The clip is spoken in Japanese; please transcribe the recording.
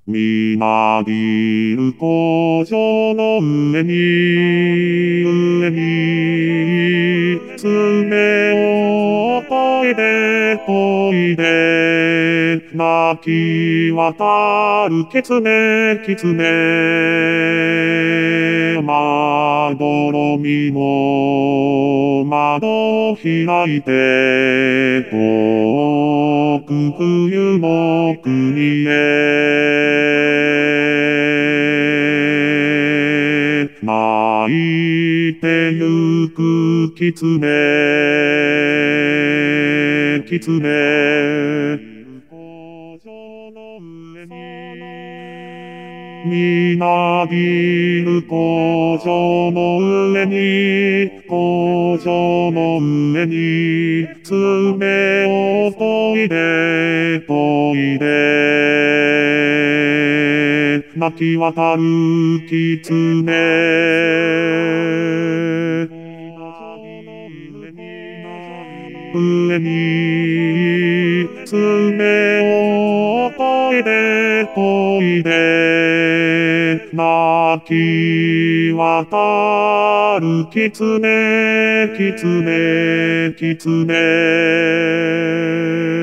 みなぎる工場の上に、爪を研いで研いで、泣き渡る狐。まどろみの窓開いて、遠く冬の国へ。泣いてゆく狐。みなぎる工場の上に、爪を研いで泣き渡る狐。上に、爪を研いで、泣き渡る狐。